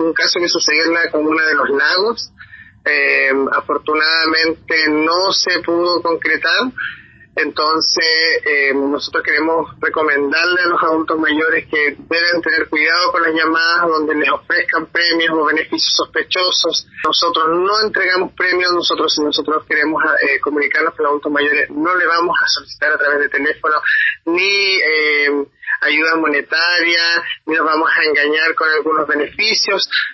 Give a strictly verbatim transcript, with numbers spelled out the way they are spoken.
un caso que sucedió en la comuna de Los Lagos. Eh, afortunadamente no se pudo concretar. Entonces, eh, nosotros queremos recomendarle a los adultos mayores que deben tener cuidado con las llamadas donde les ofrezcan premios o beneficios sospechosos. Nosotros no entregamos premios, nosotros si nosotros queremos eh, comunicarnos con los adultos mayores, no le vamos a solicitar a través de teléfono ni eh, ayuda monetaria, ni nos vamos a engañar con algunos beneficios.